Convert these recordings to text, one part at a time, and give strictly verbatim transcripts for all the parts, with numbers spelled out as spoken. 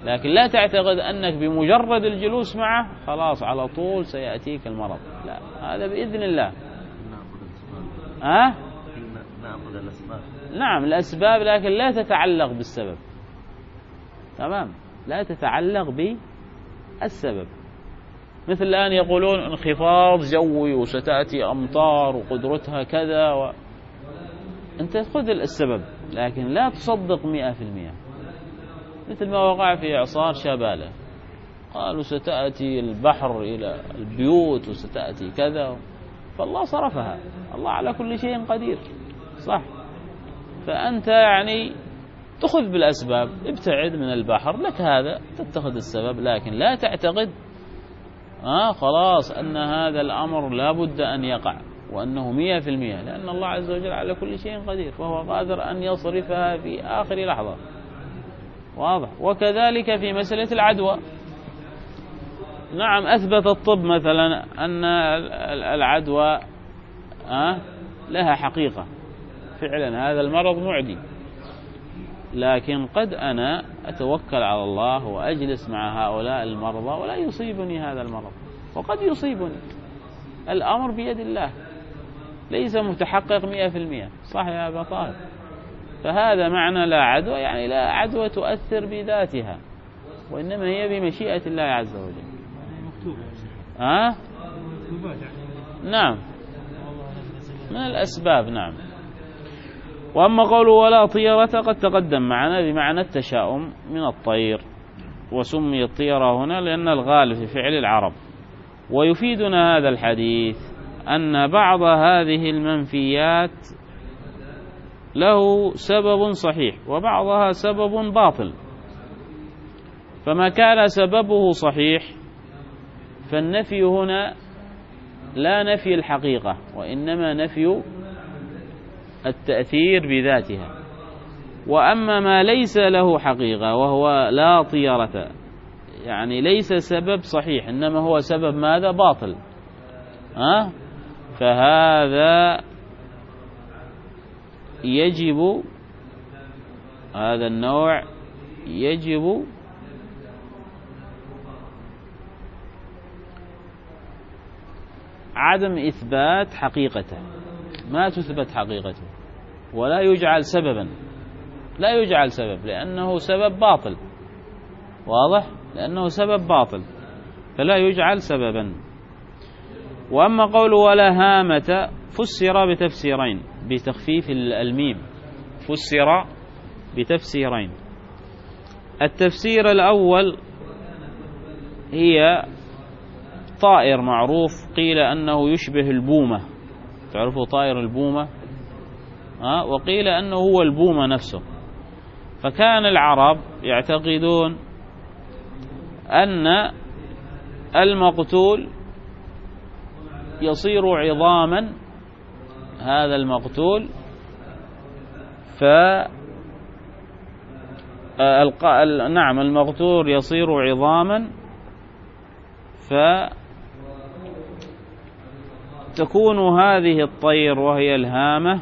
لكن لا تعتقد أنك بمجرد الجلوس معه خلاص على طول سيأتيك المرض، لا، هذا بإذن الله. ها؟ نأخذ الأسباب. نعم الأسباب، لكن لا تتعلق بالسبب. تمام، لا تتعلق بالسبب. مثل الآن يقولون انخفاض جوي وستأتي أمطار وقدرتها كذا و... أنت خذ السبب لكن لا تصدق مئة في المئة. مثل ما وقع في إعصار شبالة، قالوا ستأتي البحر إلى البيوت وستأتي كذا، فالله صرفها، الله على كل شيء قدير، صح. فأنت يعني تأخذ بالأسباب، ابتعد من البحر، لك هذا تتخذ السبب، لكن لا تعتقد آه خلاص أن هذا الأمر لا بد أن يقع وأنه مئة في المئة، لأن الله عز وجل على كل شيء قدير، فهو قادر أن يصرفها في آخر لحظة. واضح. وكذلك في مسألة العدوى، نعم أثبت الطب مثلا أن العدوى آه لها حقيقة، فعلا هذا المرض معدي، لكن قد أنا أتوكل على الله وأجلس مع هؤلاء المرضى ولا يصيبني هذا المرض، وقد يصيبني. الأمر بيد الله، ليس متحقق مئة في المئة، صح يا أبا طاهر؟ فهذا معنى لا عدوى، يعني لا عدوى تؤثر بذاتها، وإنما هي بمشيئة الله عز وجل. ها؟ نعم، من الأسباب. نعم. وأما قوله ولا طيرة قد تقدم معنا بمعنى التشاؤم من الطير، وسمي الطيرة هنا لأن الغالب في فعل العرب. ويفيدنا هذا الحديث أن بعض هذه المنفيات له سبب صحيح وبعضها سبب باطل، فما كان سببه صحيح فالنفي هنا لا نفي الحقيقة، وإنما نفي التأثير بذاتها. وأما ما ليس له حقيقة وهو لا طيرة، يعني ليس سبب صحيح إنما هو سبب ماذا؟ باطل، أه؟ فهذا يجب، هذا النوع يجب عدم إثبات حقيقته، ما تثبت حقيقته ولا يجعل سببا، لا يجعل سبب لأنه سبب باطل. واضح؟ لأنه سبب باطل فلا يجعل سببا. وأما قوله ولا هامة فسر بتفسيرين بتخفيف الميم، فسر بتفسيرين. التفسير الأول هي طائر معروف قيل أنه يشبه البومة، تعرفوا طائر البومة؟ أه؟ وقيل أنه هو البومة نفسه. فكان العرب يعتقدون أن المقتول يصير عظاما، هذا المقتول ف نعم المقتول يصير عظاما، فتكون هذه الطير وهي الهامة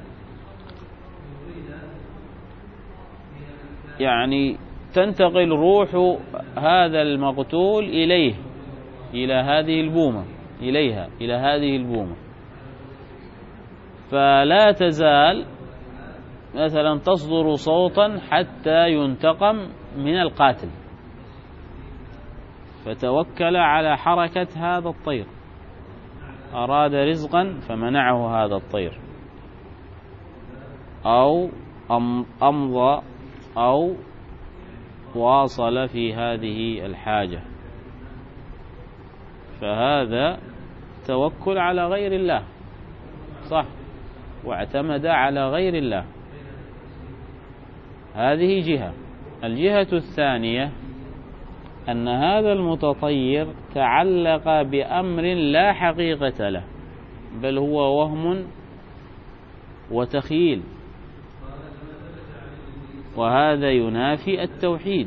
يعني تنتقل روح هذا المقتول إليه، إلى هذه البومة، إليها إلى هذه البومة، فلا تزال مثلا تصدر صوتا حتى ينتقم من القاتل، فتوكل على حركة هذا الطير، أراد رزقا فمنعه هذا الطير، أو أمضى أو واصل في هذه الحاجة، فهذا توكل على غير الله، صح، واعتمد على غير الله. هذه جهة. الجهة الثانية أن هذا المتطير تعلق بأمر لا حقيقة له، بل هو وهم وتخيل، وهذا ينافي التوحيد،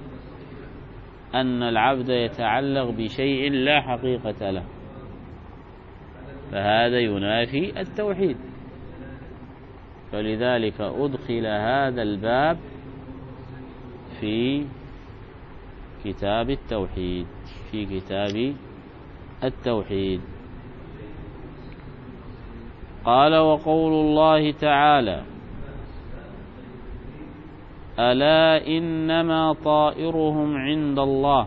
أن العبد يتعلق بشيء لا حقيقة له، فهذا ينافي التوحيد. فلذلك أدخل هذا الباب في كتاب التوحيد في كتاب التوحيد. قال: وقول الله تعالى: ألا إنما طائرهم عند الله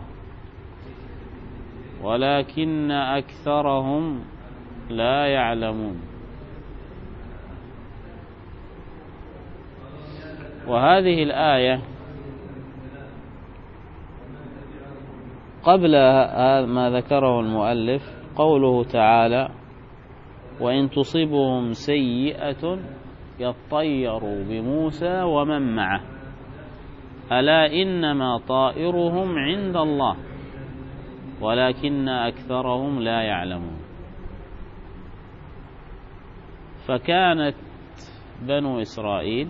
ولكن أكثرهم لا يعلمون. وهذه الآية قبل ما ذكره المؤلف قوله تعالى: وإن تصبهم سيئة يطيروا بموسى ومن معه ألا إنما طائرهم عند الله ولكن أكثرهم لا يعلمون. فكانت بنو إسرائيل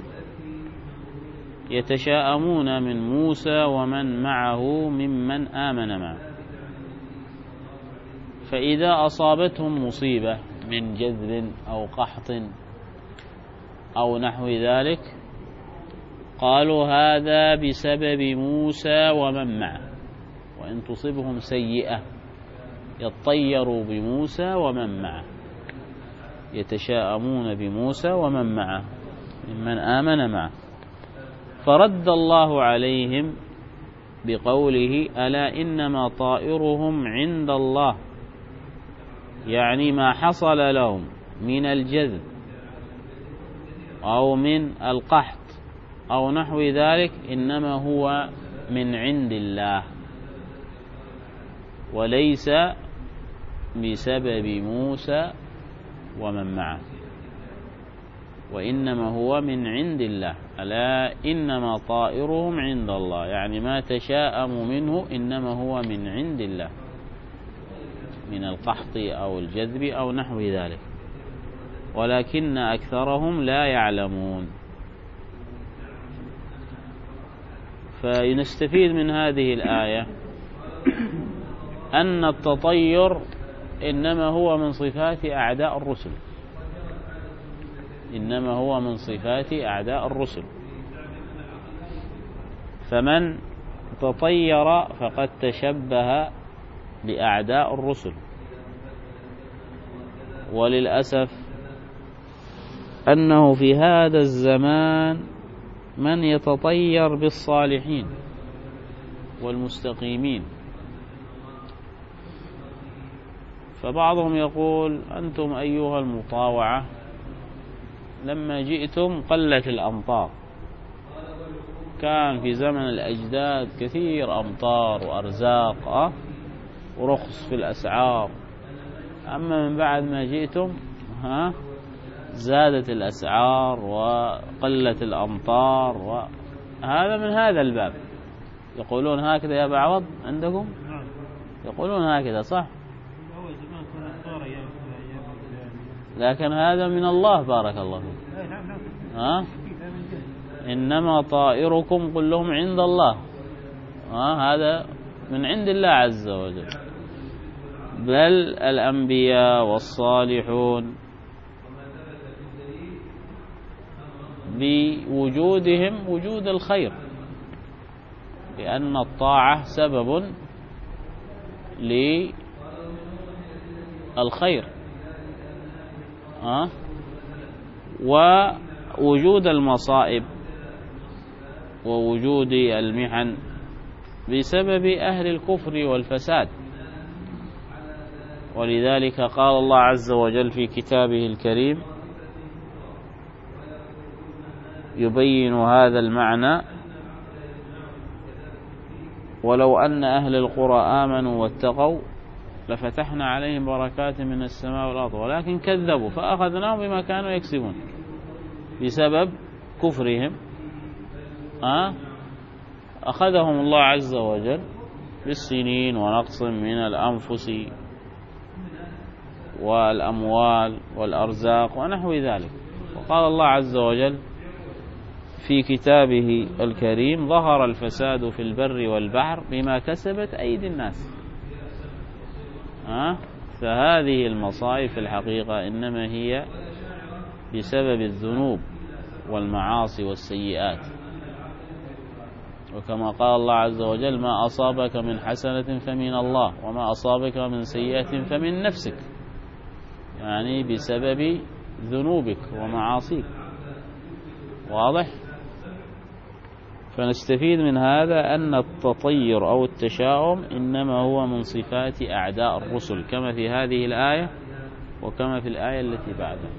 يتشاءمون من موسى ومن معه ممن آمن معه، فإذا أصابتهم مصيبة من جذب أو قحط أو نحو ذلك قالوا هذا بسبب موسى ومن معه. وإن تصبهم سيئة يطيروا بموسى ومن معه، يتشاءمون بموسى ومن معه ممن آمن معه. فرد الله عليهم بقوله: ألا إنما طائرهم عند الله، يعني ما حصل لهم من الجذب أو من القحط أو نحو ذلك إنما هو من عند الله وليس بسبب موسى ومن معه، وإنما هو من عند الله. ألا إنما طائرهم عند الله، يعني ما تشاءم منه إنما هو من عند الله من القحط أو الجذب أو نحو ذلك، ولكن أكثرهم لا يعلمون. فنستفيد من هذه الآية أن التطير إنما هو من صفات أعداء الرسل، إنما هو من صفات أعداء الرسل. فمن تطير فقد تشبه بأعداء الرسل. وللأسف أنه في هذا الزمان من يتطير بالصالحين والمستقيمين. فبعضهم يقول: أنتم أيها المطاوعة لما جئتم قلت الأمطار، كان في زمن الأجداد كثير أمطار وأرزاق أه؟ ورخص في الأسعار، أما من بعد ما جئتم ها زادت الأسعار وقلت الأمطار. وهذا من هذا الباب. يقولون هكذا يا أبا عوض عندكم؟ يقولون هكذا صح؟ لكن هذا من الله بارك الله فيك. ها؟ إنما طائركم كلهم عند الله. ها؟ هذا من عند الله عز وجل. بل الأنبياء والصالحون بوجودهم وجود الخير، لأن الطاعة سبب للخير، أه؟ ووجود المصائب ووجود المحن بسبب أهل الكفر والفساد. ولذلك قال الله عز وجل في كتابه الكريم يبين هذا المعنى: ولو أن أهل القرى آمنوا واتقوا لفتحنا عليهم بركات من السماء والأرض ولكن كذبوا فأخذناهم بما كانوا يكسبون. بسبب كفرهم أه؟ أخذهم الله عز وجل بالسنين ونقص من الأنفس والأموال والأرزاق ونحو ذلك. وقال الله عز وجل في كتابه الكريم: ظهر الفساد في البر والبحر بما كسبت أيدي الناس. أه؟ فهذه المصائب في الحقيقة إنما هي بسبب الذنوب والمعاصي والسيئات. وكما قال الله عز وجل ما أصابك من حسنة فمن الله وما أصابك من سيئة فمن نفسك، يعني بسبب ذنوبك ومعاصيك. واضح؟ فنستفيد من هذا أن التطير أو التشاؤم إنما هو من صفات أعداء الرسل، كما في هذه الآية وكما في الآية التي بعدها.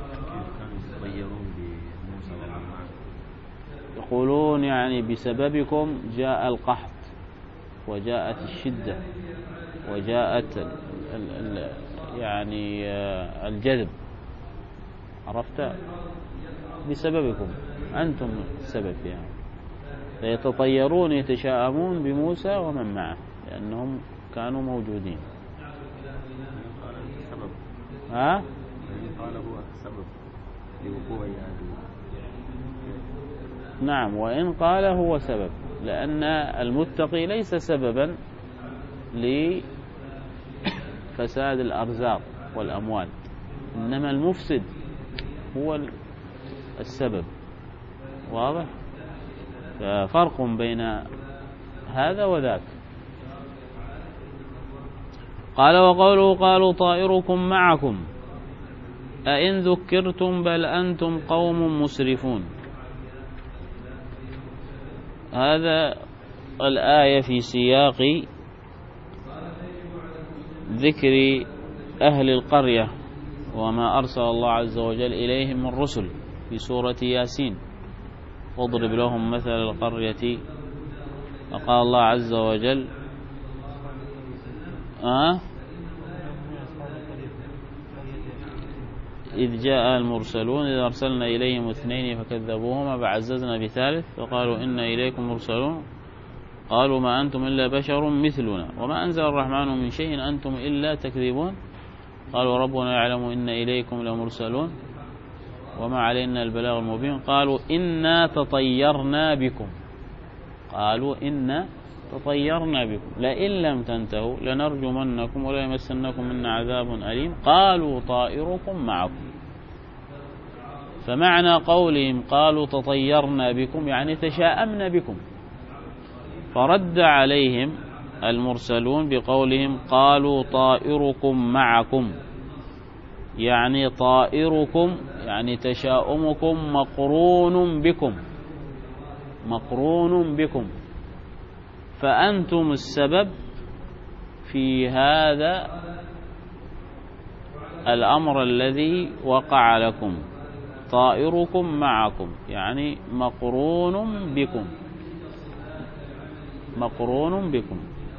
يقولون يعني بسببكم جاء القحط وجاءت الشدة وجاءت ال ال ال يعني الجذب، عرفت؟ بسببكم أنتم السبب يعني. فيتطيرون يتشاءمون بموسى ومن معه لأنهم كانوا موجودين. ها؟ قال هو السبب لوقوع يعني. نعم، وإن قال هو سبب، لأن المتقي ليس سببا لفساد الأرزاق والأموال، إنما المفسد هو السبب. واضح؟ ففرق بين هذا وذاك. قال وقوله قالوا طائركم معكم أئن ذكرتم بل أنتم قوم مسرفون. هذا الآية في سياق ذكر أهل القرية وما أرسل الله عز وجل إليهم من رسل في سورة ياسين. واضرب لهم مثل القرية وقال الله عز وجل آه إذ جاء المرسلون إذ أرسلنا إليهم اثنين فكذبوهما فعززنا بثالث فقالوا إنا إليكم مرسلون قالوا ما أنتم إلا بشر مثلنا وما أنزل الرحمن من شيء أنتم إلا تكذبون قالوا ربنا يعلم إن إليكم لمرسلون وما علينا البلاغ المبين قالوا إنا تطيرنا بكم قالوا إنا تطيرنا بكم لئن لم تنتهوا لنرجمنكم ولا يمسنكم منا عذاب أليم قالوا طائركم معكم. فمعنى قولهم قالوا تطيرنا بكم يعني تشاءمنا بكم، فرد عليهم المرسلون بقولهم قالوا طائركم معكم، يعني طائركم يعني تشاؤمكم مقرون بكم مقرون بكم فأنتم السبب في هذا الأمر الذي وقع لكم. طائركم معكم يعني مقرون بكم مقرون بكم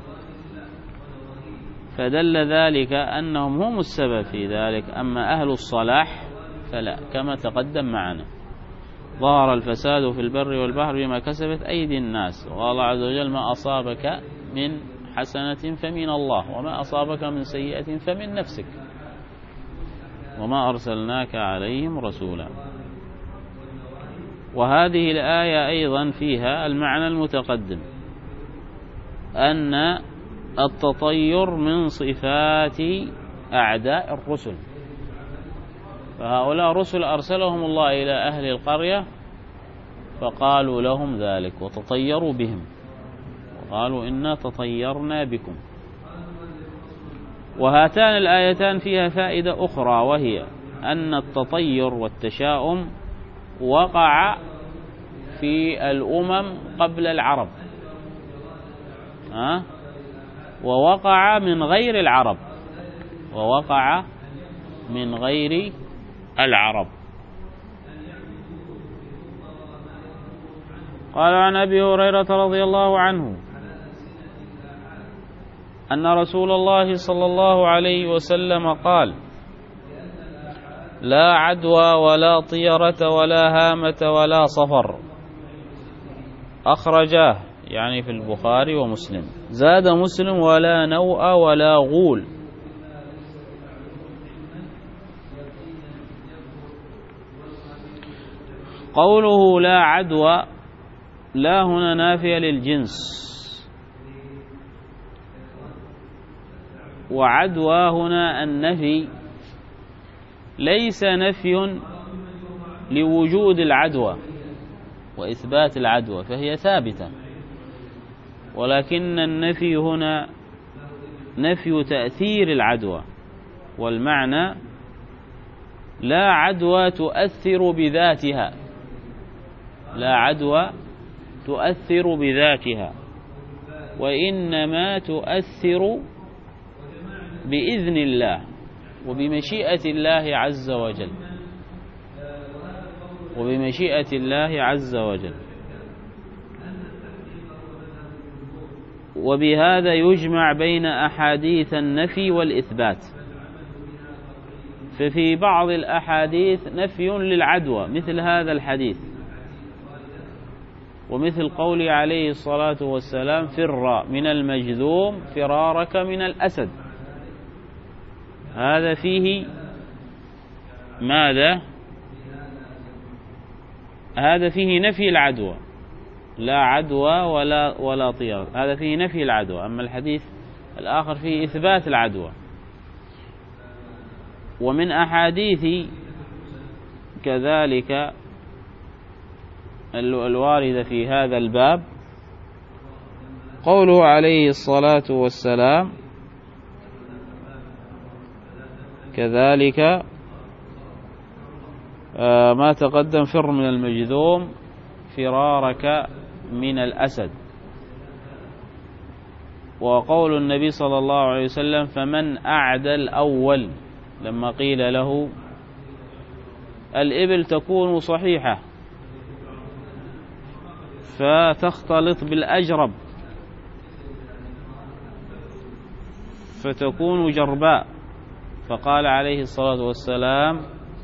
فدل ذلك أنهم هم السبب في ذلك. أما أهل الصلاح فلا، كما تقدم معنا ظهر الفساد في البر والبحر بما كسبت أيدي الناس وقال الله عز وجل ما أصابك من حسنة فمن الله وما أصابك من سيئة فمن نفسك وما أرسلناك عليهم رسولا. وهذه الآية أيضا فيها المعنى المتقدم أن التطير من صفات أعداء الرسل، فهؤلاء رسل أرسلهم الله إلى أهل القرية فقالوا لهم ذلك وتطيروا بهم وقالوا إنا تطيرنا بكم. وهاتان الآيتان فيها فائدة أخرى وهي أن التطير والتشاؤم وقع في الأمم قبل العرب ها؟ ووقع من غير العرب ووقع من غير العرب. قال عن أبي هريرة رضي الله عنه أن رسول الله صلى الله عليه وسلم قال لا عدوى ولا طيرة ولا هامة ولا صفر، أخرجاه يعني في البخاري ومسلم. زاد مسلم ولا نوء ولا غول. قوله لا عدوى لا هنا نافية للجنس، وعدوى هنا النفي ليس نفي لوجود العدوى وإثبات العدوى، فهي ثابتة ولكن النفي هنا نفي تأثير العدوى، والمعنى لا عدوى تؤثر بذاتها، لا عدوى تؤثر بذاتها، وإنما تؤثر بإذن الله وبمشيئة الله عز وجل، وبمشيئة الله عز وجل. وبهذا يجمع بين أحاديث النفي والإثبات. ففي بعض الأحاديث نفي للعدوى مثل هذا الحديث، ومثل قوله عليه الصلاة والسلام: فر من المجذوم فرارك من الأسد. هذا فيه ماذا؟ هذا فيه نفي العدوى، لا عدوى ولا ولا طيار، هذا فيه نفي العدوى. أما الحديث الآخر فيه إثبات العدوى. ومن أحاديث كذلك الواردة في هذا الباب قوله عليه الصلاة والسلام كذلك ما تقدم: فر من المجذوم فرارك من الأسد. وقول النبي صلى الله عليه وسلم: فمن أعدى الأول، لما قيل له الإبل تكون صحيحة فتختلط بالأجرب فتكون جرباء، فقال عليه الصلاة والسلام: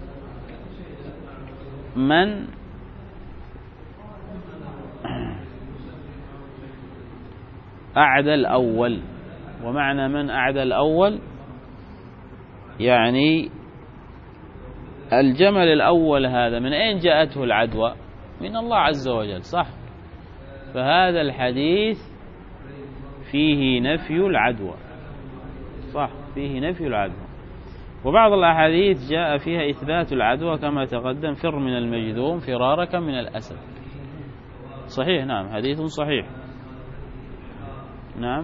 من أعدى الأول. ومعنى من أعدى الأول يعني الجمل الأول هذا من أين جاءته العدوى؟ من الله عز وجل، صح؟ فهذا الحديث فيه نفي العدوى، صح، فيه نفي العدوى. وبعض الأحاديث جاء فيها إثبات العدوى كما تقدم: فر من المجذوم فرارك من الأسد. صحيح، نعم، حديث صحيح. نعم.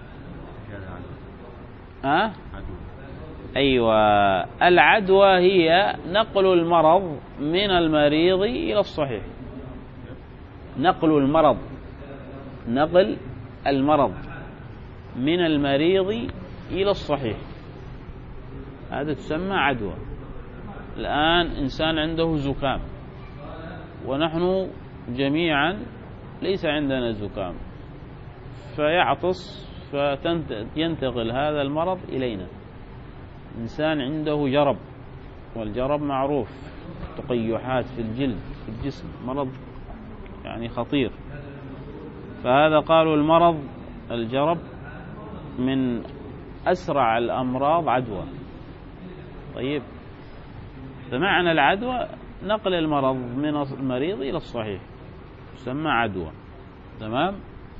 أه؟ أيوة، العدوى هي نقل المرض من المريض إلى الصحيح. نقل المرض، نقل المرض من المريض إلى الصحيح، هذا تسمى عدوى. الآن إنسان عنده زكام ونحن جميعا ليس عندنا زكام، فيعطس فينتقل هذا المرض إلينا. إنسان عنده جرب، والجرب معروف، تقيحات في الجلد في الجسم، مرض يعني خطير. فهذا قالوا المرض الجرب من أسرع الأمراض عدوى. طيب، فمعنى العدوى نقل المرض من المريض إلى الصحيح، يسمى عدوى. تمام.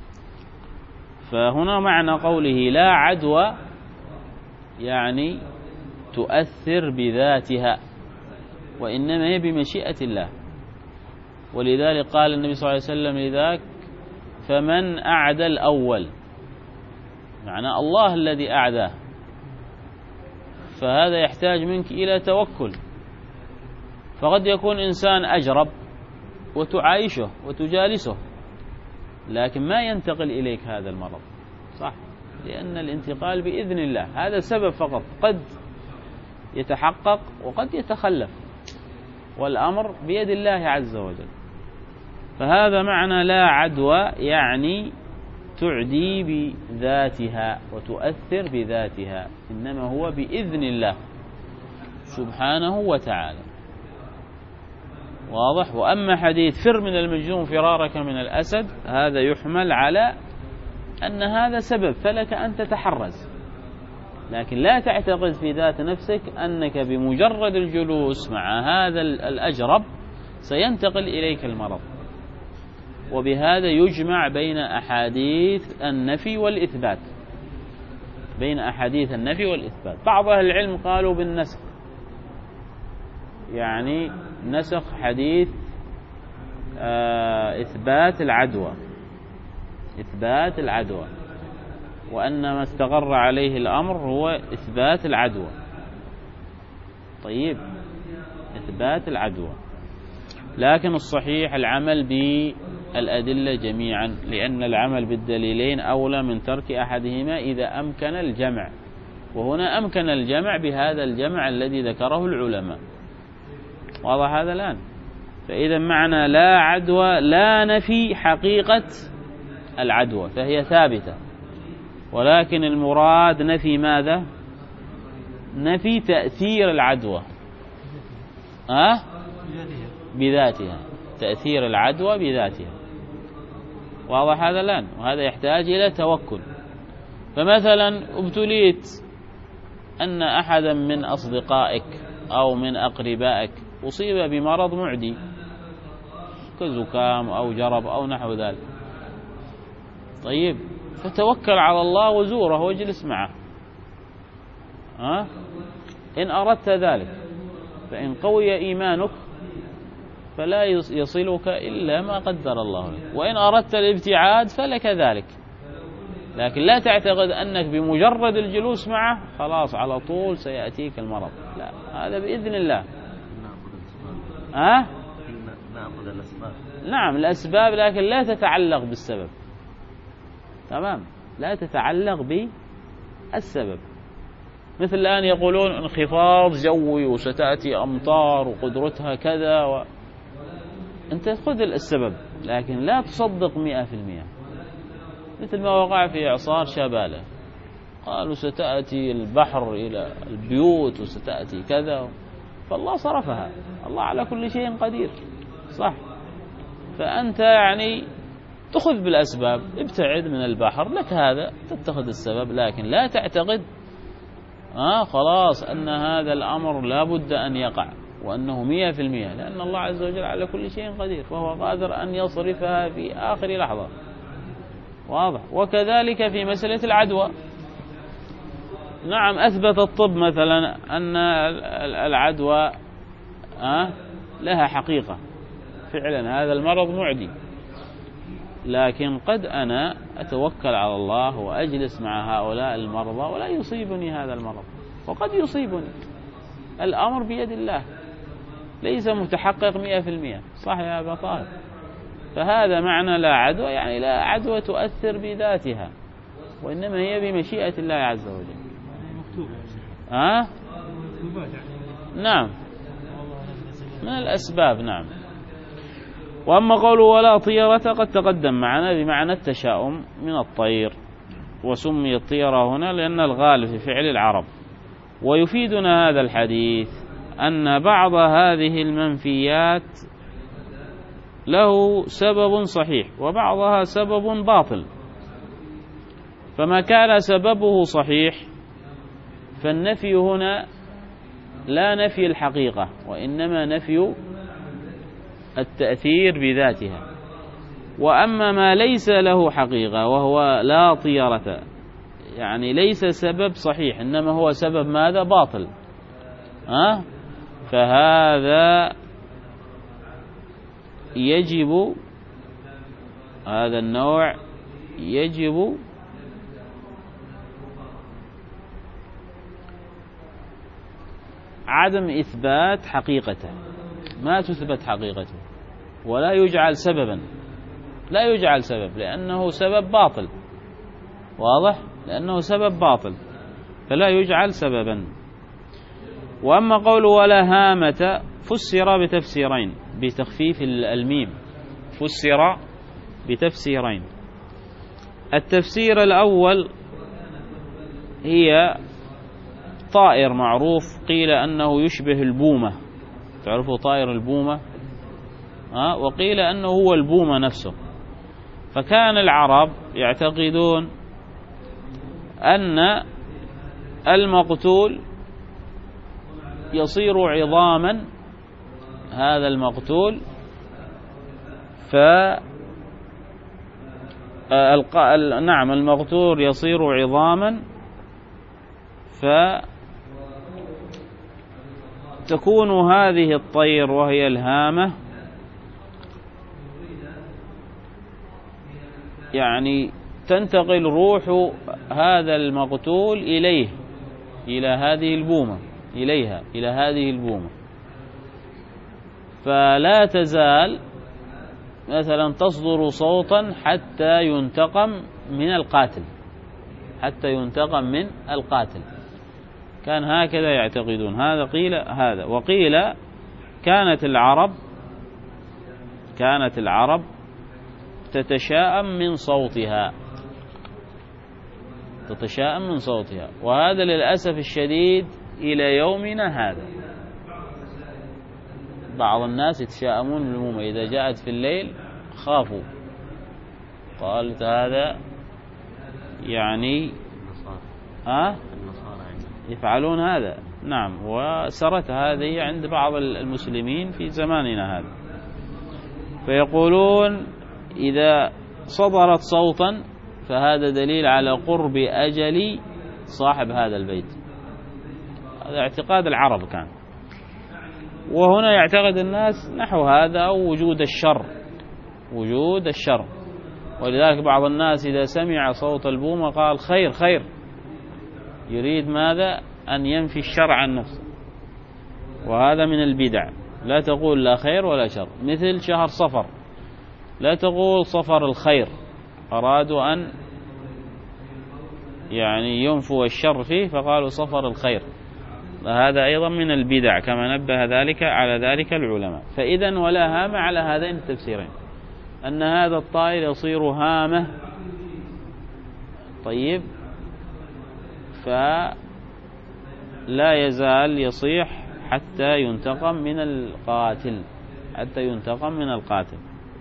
فهنا معنى قوله لا عدوى يعني تؤثر بذاتها، وإنما هي بمشيئة الله. ولذلك قال النبي صلى الله عليه وسلم لذاك: فمن أعدى الأول، معنى الله الذي أعداه. فهذا يحتاج منك إلى توكل. فقد يكون إنسان أجرب وتعايشه وتجالسه، لكن ما ينتقل إليك هذا المرض، صح؟ لأن الانتقال بإذن الله، هذا سبب فقط، قد يتحقق وقد يتخلف، والأمر بيد الله عز وجل. فهذا معنى لا عدوى، يعني تعدي بذاتها وتؤثر بذاتها، إنما هو بإذن الله سبحانه وتعالى. واضح؟ وأما حديث فر من المجذوم فرارك من الأسد، هذا يحمل على أن هذا سبب فلك أن تتحرز، لكن لا تعتقد في ذات نفسك أنك بمجرد الجلوس مع هذا الأجرب سينتقل إليك المرض. وبهذا يجمع بين أحاديث النفي والإثبات، بين أحاديث النفي والإثبات. بعض أهل العلم قالوا بالنسخ، يعني نسخ حديث إثبات العدوى، إثبات العدوى، وأن ما استقر عليه الأمر هو إثبات العدوى. طيب، إثبات العدوى، لكن الصحيح العمل بالأدلة جميعا، لأن العمل بالدليلين أولى من ترك أحدهما إذا أمكن الجمع، وهنا أمكن الجمع بهذا الجمع الذي ذكره العلماء. واضح هذا الآن؟ فإذا معنى لا عدوى لا نفي حقيقة العدوى، فهي ثابتة، ولكن المراد نفي ماذا؟ نفي تأثير العدوى أه؟ بذاتها، تأثير العدوى بذاتها. واضح هذا الآن؟ وهذا يحتاج إلى توكل. فمثلا ابتليت أن أحدا من أصدقائك أو من أقربائك أصيب بمرض معدي كزكام أو جرب أو نحو ذلك. طيب، فتوكل على الله وزوره واجلس معه أه؟ إن أردت ذلك، فإن قوي إيمانك فلا يصلك إلا ما قدر الله لك، وإن أردت الابتعاد فلك ذلك. لكن لا تعتقد أنك بمجرد الجلوس معه خلاص على طول سيأتيك المرض، لا، هذا بإذن الله. أه؟ نأخذ الأسباب. نعم الأسباب، لكن لا تتعلق بالسبب. تمام، لا تتعلق بالسبب. مثل الآن يقولون انخفاض جوي وستأتي أمطار وقدرتها كذا و... أنت خذ السبب لكن لا تصدق مئة في المئة. مثل ما وقع في إعصار شبالة، قالوا ستأتي البحر إلى البيوت وستأتي كذا، فالله صرفها، الله على كل شيء قدير، صح؟ فأنت يعني تأخذ بالأسباب، ابتعد من البحر، لك هذا تتخذ السبب، لكن لا تعتقد آه خلاص أن هذا الأمر لا بد أن يقع وأنه مئة في المئة، لأن الله عز وجل على كل شيء قدير، فهو قادر أن يصرفها في آخر لحظة. واضح؟ وكذلك في مسألة العدوى، نعم أثبت الطب مثلا أن العدوى آه لها حقيقة، فعلا هذا المرض معدي، لكن قد أنا أتوكل على الله وأجلس مع هؤلاء المرضى ولا يصيبني هذا المرض، وقد يصيبني، الأمر بيد الله، ليس متحقق مئة في المئة، صح يا أبا طالب؟ فهذا معنى لا عدوى، يعني لا عدوى تؤثر بذاتها، وإنما هي بمشيئة الله عز وجل. ها؟ نعم، من الأسباب. نعم. وأما قوله ولا طيرة قد تقدم معنا بمعنى التشاؤم من الطير، وسمي الطيرة هنا لأن الغالب في فعل العرب. ويفيدنا هذا الحديث أن بعض هذه المنفيات له سبب صحيح وبعضها سبب باطل، فما كان سببه صحيح فالنفي هنا لا نفي الحقيقة، وإنما نفي التأثير بذاتها. وأما ما ليس له حقيقة وهو لا طيرة، يعني ليس سبب صحيح إنما هو سبب ماذا؟ باطل، أه؟ فهذا يجب، هذا النوع يجب عدم إثبات حقيقته، ما تثبت حقيقته ولا يجعل سببا، لا يجعل سبب لأنه سبب باطل. واضح؟ لأنه سبب باطل فلا يجعل سببا. وأما قوله ولا هامة فسر بتفسيرين بتخفيف الميم، فسر بتفسيرين. التفسير الأول هي طائر معروف، قيل أنه يشبه البومة، تعرفوا طائر البومة؟ أه؟ وقيل أنه هو البومة نفسه. فكان العرب يعتقدون أن المقتول يصير عظاما، هذا المقتول ف نعم المقتول يصير عظاما، فتكون هذه الطير وهي الهامة يعني تنتقل روح هذا المقتول إليه، إلى هذه البومة، إليها إلى هذه البومة، فلا تزال مثلا تصدر صوتا حتى ينتقم من القاتل، حتى ينتقم من القاتل. كان هكذا يعتقدون. هذا قيل هذا. وقيل كانت العرب كانت العرب تتشاءم من صوتها، تتشاءم من صوتها، وهذا للأسف الشديد إلى يومنا هذا. بعض الناس يتشاءمون بالبومة، إذا جاءت في الليل خافوا، قالت هذا يعني ها يفعلون هذا. نعم، وسرت هذه عند بعض المسلمين في زماننا هذا، فيقولون إذا صدرت صوتا فهذا دليل على قرب أجل صاحب هذا البيت. هذا اعتقاد العرب كان، وهنا يعتقد الناس نحو هذا أو وجود الشر، وجود الشر. ولذلك بعض الناس إذا سمع صوت البومة قال خير خير، يريد ماذا؟ أن ينفي الشر عن نفسه، وهذا من البدع. لا تقول لا خير ولا شر، مثل شهر صفر، لا تقول صفر الخير، أرادوا أن يعني ينفوا الشر فيه فقالوا صفر الخير، هذا أيضا من البدع، كما نبه ذلك على ذلك العلماء. فإذا ولا هامة على هذين التفسيرين، أن هذا الطائر يصير هامة، طيب، فلا يزال يصيح حتى ينتقم من القاتل، حتى ينتقم من القاتل.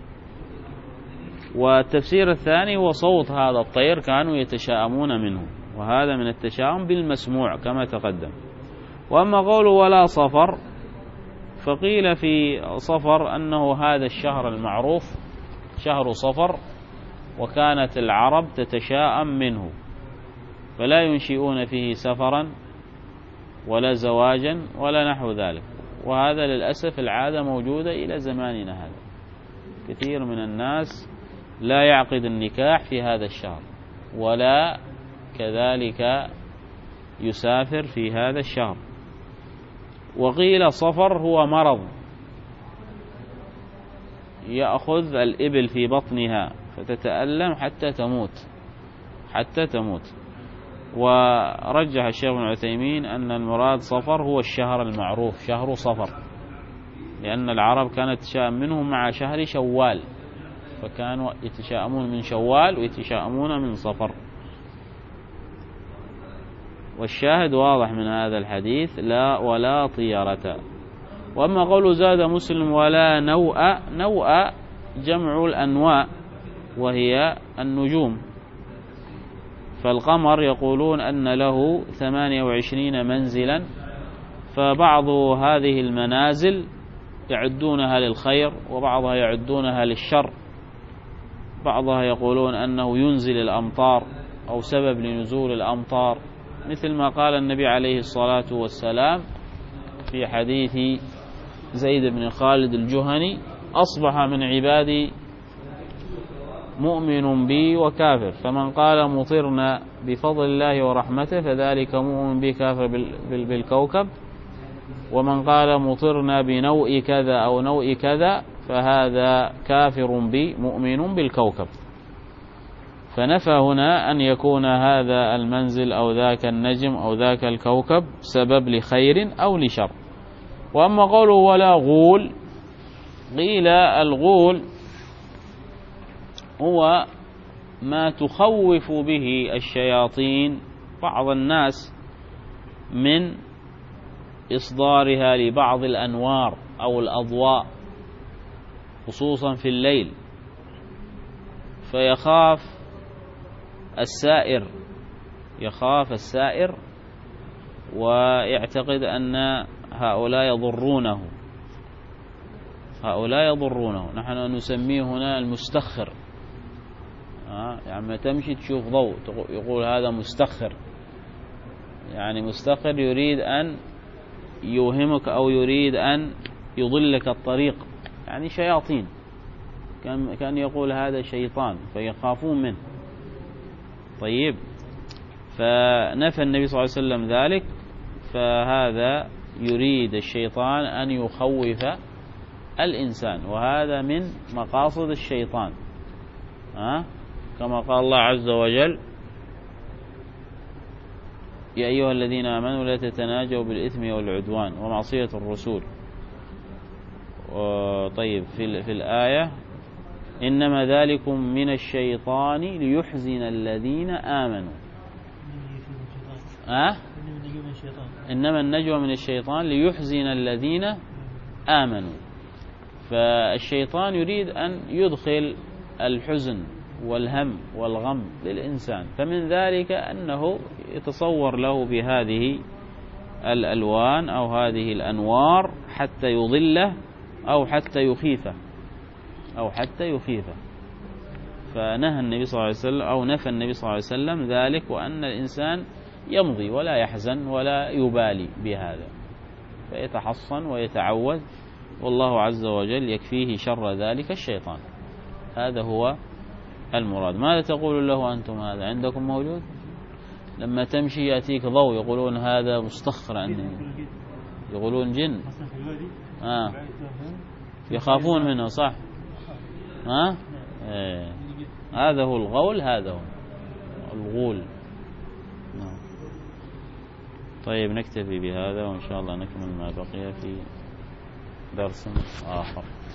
والتفسير الثاني هو صوت هذا الطير كانوا يتشاءمون منه، وهذا من التشاؤم بالمسموع كما تقدم. وأما قوله ولا صفر، فقيل في صفر أنه هذا الشهر المعروف شهر صفر، وكانت العرب تتشاءم منه، فلا ينشئون فيه سفرا ولا زواجا ولا نحو ذلك. وهذا للأسف العادة موجودة إلى زماننا هذا، كثير من الناس لا يعقد النكاح في هذا الشهر، ولا كذلك يسافر في هذا الشهر. وقيل صفر هو مرض يأخذ الإبل في بطنها فتتألم حتى تموت، حتى تموت. ورجح الشيخ ابن عثيمين أن المراد صفر هو الشهر المعروف، شهر صفر، لأن العرب كانت تتشاءم منه مع شهر شوال، فكانوا يتشاءمون من شوال ويتشاءمون من صفر. والشاهد واضح من هذا الحديث لا ولا طيرة. وأما قول زاد مسلم ولا نوء، نوء جمع الأنواء وهي النجوم، فالقمر يقولون أن له ثمانية وعشرين منزلا، فبعض هذه المنازل يعدونها للخير وبعضها يعدونها للشر. بعضها يقولون أنه ينزل الأمطار أو سبب لنزول الأمطار، مثل ما قال النبي عليه الصلاة والسلام في حديث زيد بن خالد الجهني: أصبح من عبادي مؤمن بي وكافر، فمن قال مطرنا بفضل الله ورحمته فذلك مؤمن بي كافر بالكوكب، ومن قال مطرنا بنوء كذا أو نوء كذا فهذا كافر بي مؤمن بالكوكب. فنفى هنا أن يكون هذا المنزل أو ذاك النجم أو ذاك الكوكب سبب لخير أو لشر. وأما قوله ولا غول، قيل الغول هو ما تخوف به الشياطين بعض الناس من إصدارها لبعض الأنوار أو الأضواء خصوصا في الليل، فيخاف السائر يخاف السائر ويعتقد أن هؤلاء يضرونه هؤلاء يضرونه نحن نسميه هنا المستخر. يعني تمشي تشوف ضوء يقول هذا مستخر، يعني مستخر يريد أن يوهمك أو يريد أن يضلك الطريق، يعني شياطين. كان كان يقول هذا شيطان فيخافون منه. طيب، فنفى النبي صلى الله عليه وسلم ذلك، فهذا يريد الشيطان أن يخوف الإنسان، وهذا من مقاصد الشيطان. أه؟ كما قال الله عز وجل: يا أيها الذين آمنوا لا تتناجوا بالإثم والعدوان ومعصية الرسول. طيب، في, في الآية: إنما ذلكم من الشيطان ليحزن الذين آمنوا. أه؟ إنما النجوى من الشيطان ليحزن الذين آمنوا. فالشيطان يريد أن يدخل الحزن والهم والغم للإنسان، فمن ذلك أنه يتصور له بهذه الألوان أو هذه الأنوار حتى يضله أو حتى يخيفه أو حتى يخيفه. فنهى النبي صلى الله عليه وسلم أو نفى النبي صلى الله عليه وسلم ذلك، وأن الإنسان يمضي ولا يحزن ولا يبالي بهذا، فيتحصن ويتعوذ، والله عز وجل يكفيه شر ذلك الشيطان. هذا هو المراد. ماذا تقول له أنتم؟ هذا عندكم موجود؟ لما تمشي يأتيك ضوء يقولون هذا مستخر عندهم، يقولون جن. آه. يخافون منه، صح؟ آه؟ إيه. هذا هو الغول، هذا هو الغول. طيب، نكتفي بهذا، وإن شاء الله نكمل ما بقي في درس آخر.